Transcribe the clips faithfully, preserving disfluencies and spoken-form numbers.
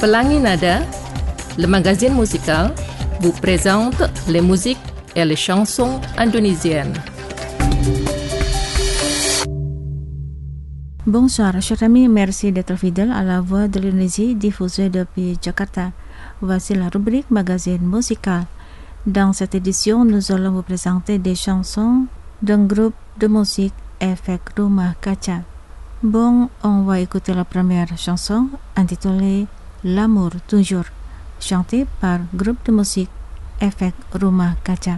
Pelangi Nada, le magazine musical, vous présente les musiques et les chansons indonésiennes. Bonsoir, chers amis, merci d'être fidèles à la voix de l'Indonésie diffusée depuis Jakarta. Voici la rubrique magazine musical. Dans cette édition, nous allons vous présenter des chansons d'un groupe de musique Efek Rumah Kaca. Bon, on va écouter la première chanson intitulée L'amour toujours, chantée par groupe de musique Efek Rumah Kaca.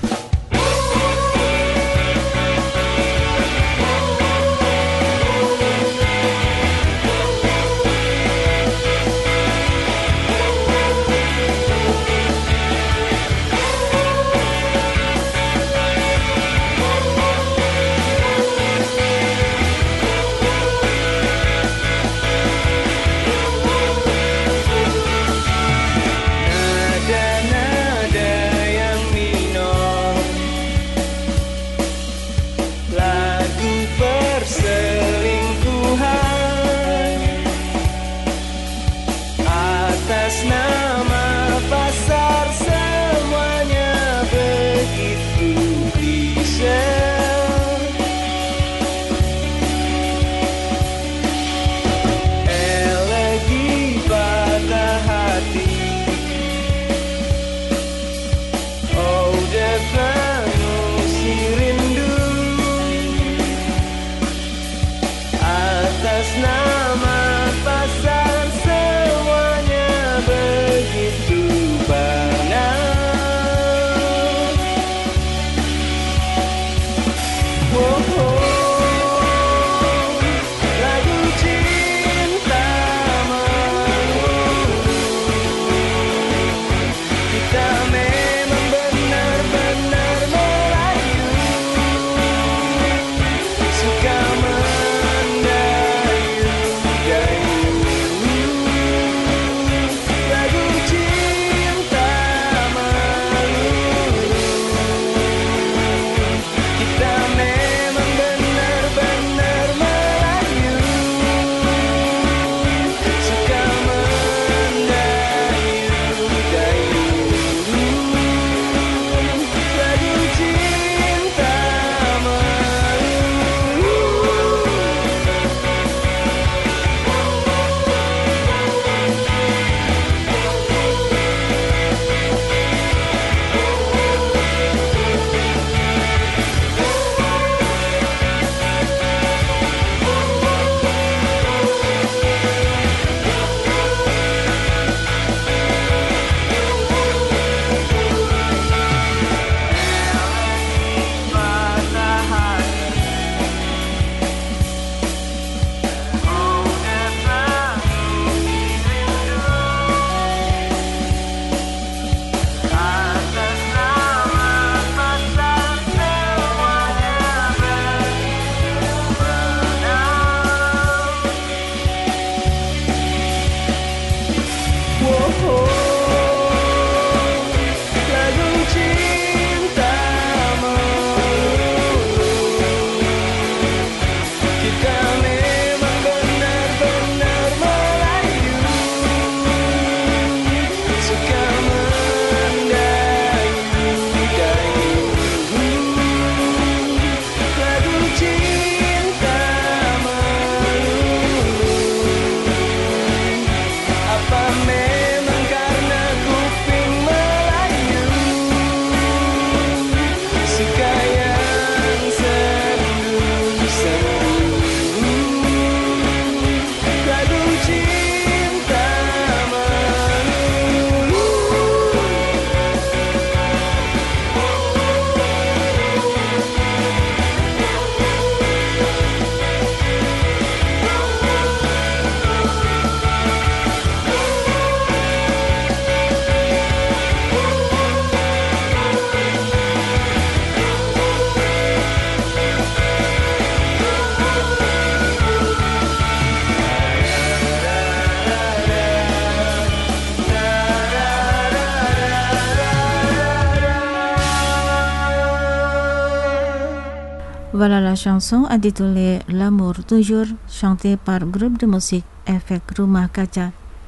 Voilà la chanson intitulée L'amour toujours, chantée par groupe de musique Efek Rumah Kaca.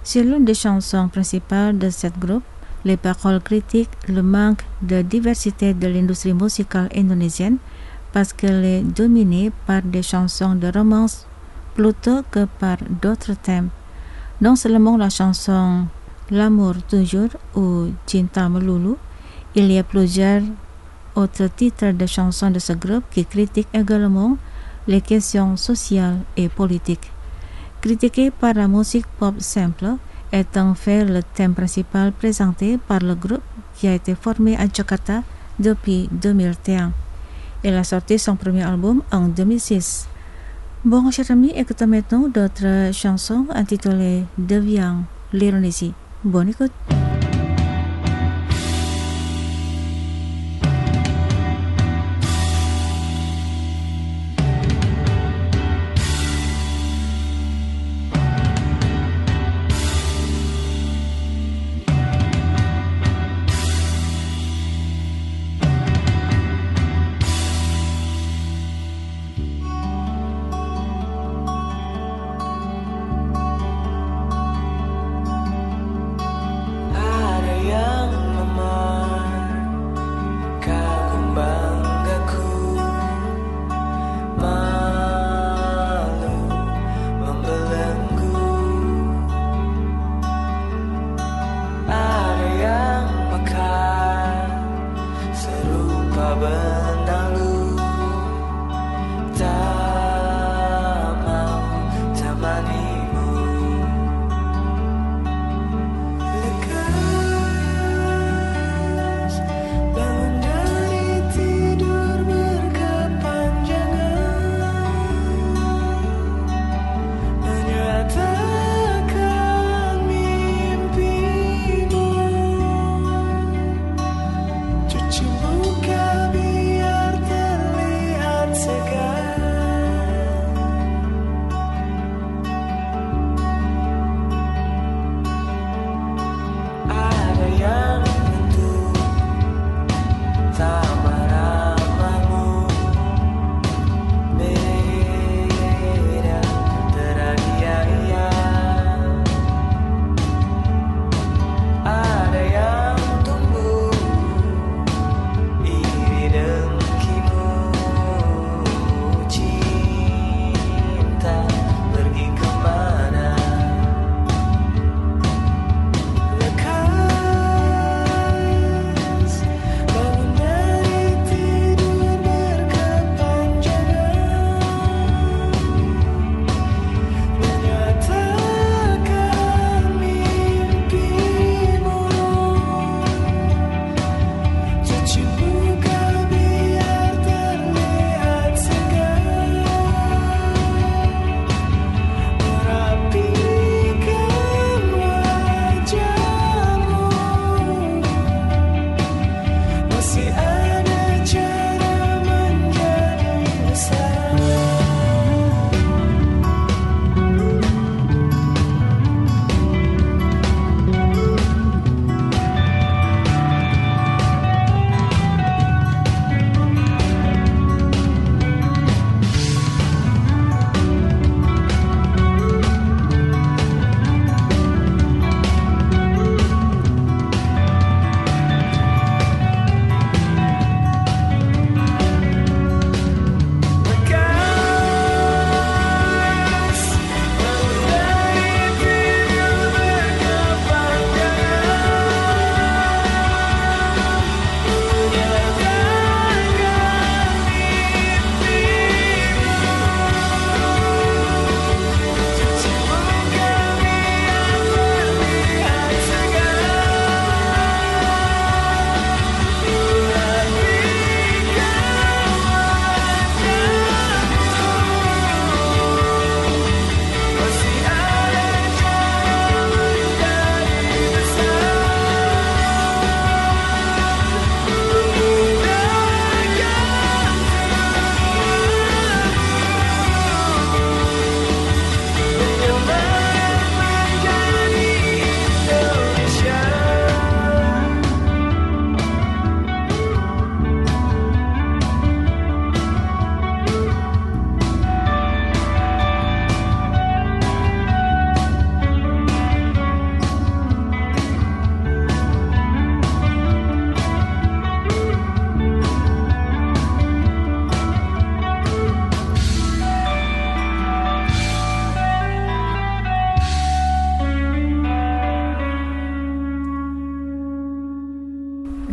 C'est l'une des chansons principales de ce groupe. Les paroles critiquent le manque de diversité de l'industrie musicale indonésienne parce qu'elle est dominée par des chansons de romance plutôt que par d'autres thèmes. Non seulement la chanson L'amour toujours ou Cinta Melulu, il y a plusieurs autres titres de chansons de ce groupe qui critiquent également les questions sociales et politiques. Critiqué par la musique pop simple est en fait le thème principal présenté par le groupe qui a été formé à Jakarta depuis deux mille un. Il a sorti son premier album en deux mille six. Bon, chers amis, écoutons maintenant d'autres chansons intitulées Deviang l'Indonésie. Bonne écoute.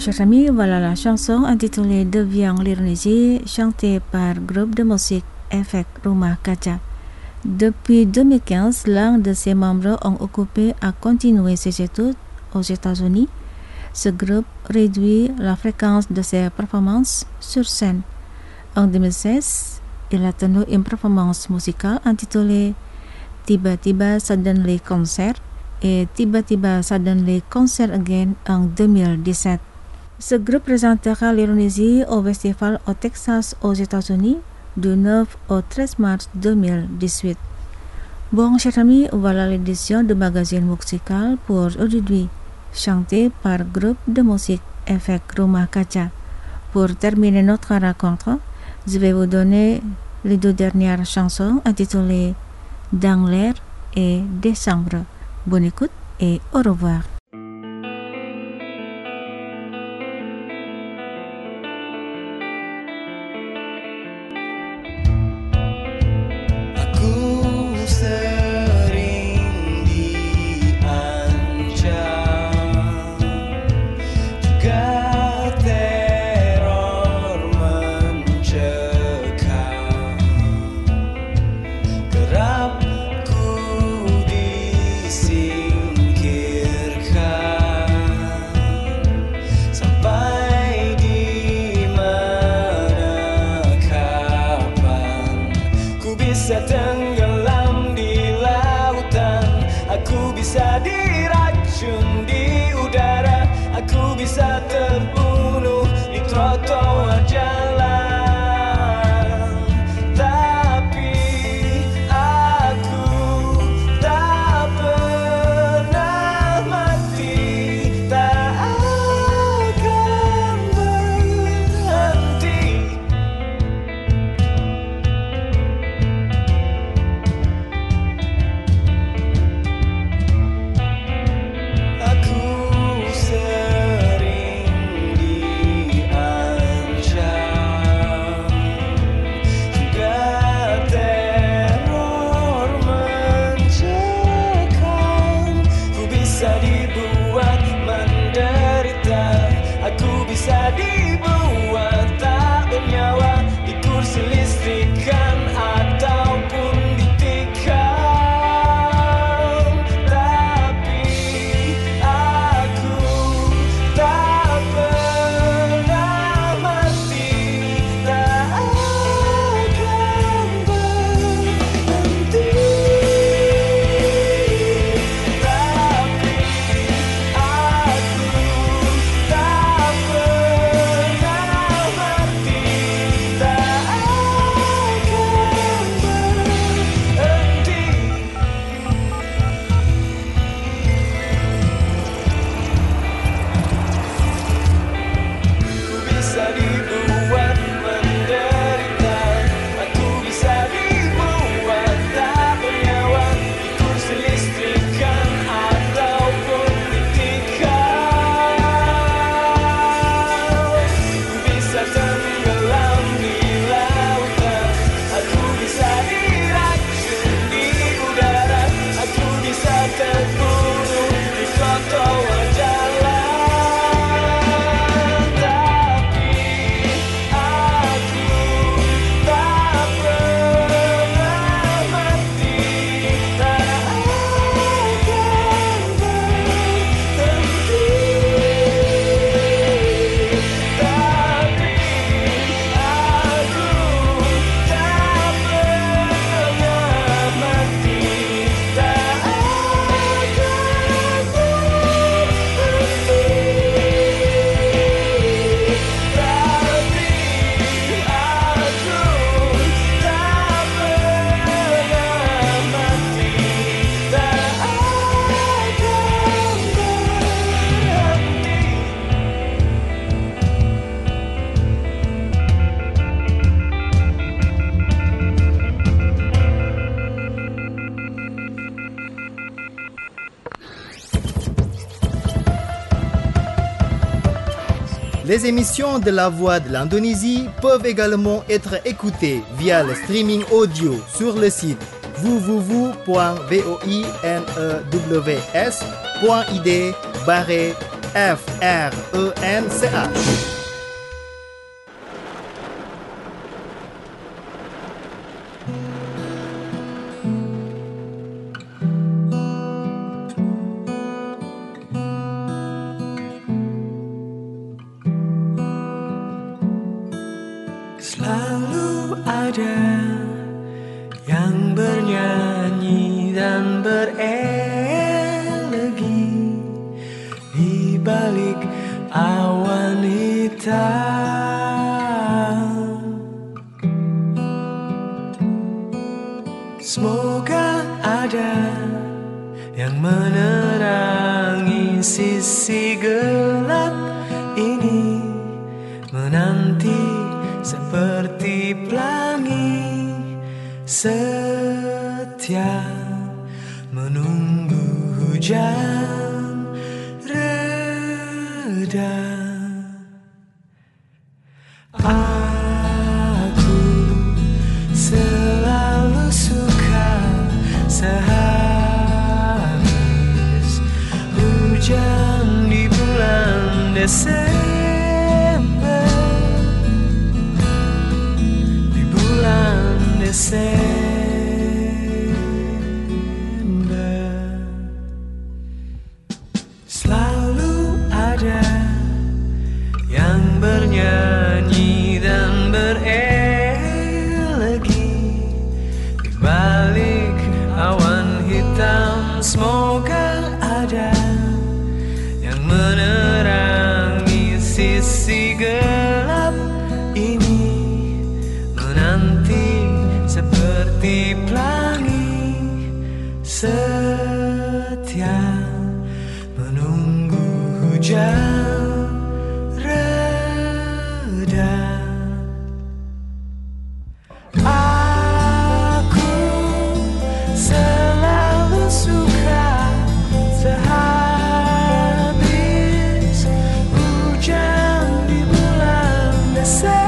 chers amis, voilà la chanson intitulée Devient l'Indonésie, chantée par groupe de musique Efek Rumah Kaca. Depuis deux mille quinze, l'un de ses membres ont occupé à continuer ses études aux États-Unis. Ce groupe réduit la fréquence de ses performances sur scène. En deux mille seize, il a tenu une performance musicale intitulée Tiba-tiba Suddenly Concert et Tiba-tiba Suddenly Concert Again en deux mille dix-sept. Ce groupe présentera l'Indonésie au festival au Texas aux États-Unis du neuf au treize mars deux mille dix-huit. Bon, chers amis, voilà l'édition de magazine musical pour aujourd'hui, chanté par groupe de musique Efek Rumah Kaca. Pour terminer notre rencontre, je vais vous donner les deux dernières chansons intitulées Dans l'air et Décembre. Bonne écoute et au revoir. Bisa tenggelam di lautan, aku bisa diracun di udara, aku bisa terbunuh di trotoar jalan. Tapi aku tak pernah mati, tak akan berhenti. Bisa dibuat tak bernyawa di kursi listrikan ataupun ditikam. Tapi aku tak pernah mati, tak akan berhenti. Tapi aku tak Les émissions de La Voix de l'Indonésie peuvent également être écoutées via le streaming audio sur le site w w w point voinews point i d barre F R E N C H. Selalu ada yang bernyanyi dan berenergi di balik awan hitam. Semoga ada yang menerangi sisi gelap ini, menanti seperti pelangi, setia menunggu hujan reda. Aku selalu suka sehabis hujan di bulan Desember. Desember, selalu ada yang bernyanyi dan berelegi di balik awan hitam. Semoga ada yang menerangi sisi gelap ini, menanti seperti pelangi, setia menunggu hujan reda. Aku selalu suka sehabis hujan di bulan Desember.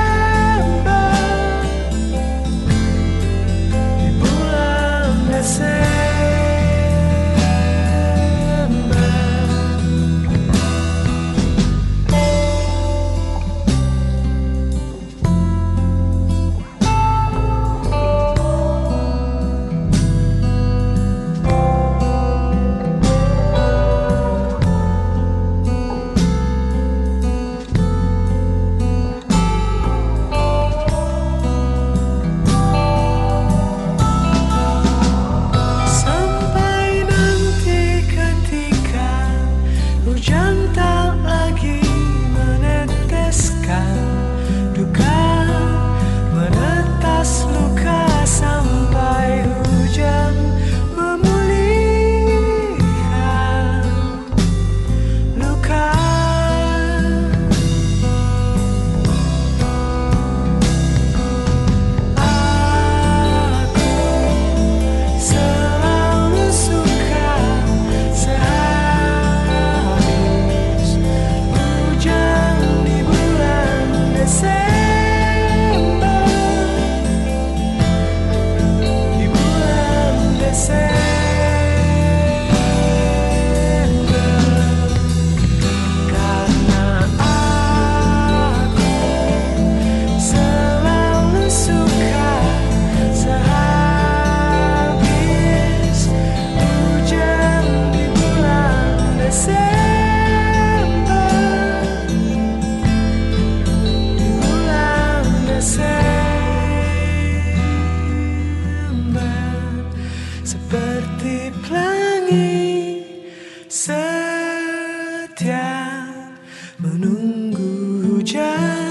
Seperti pelangi, setia menunggu hujan.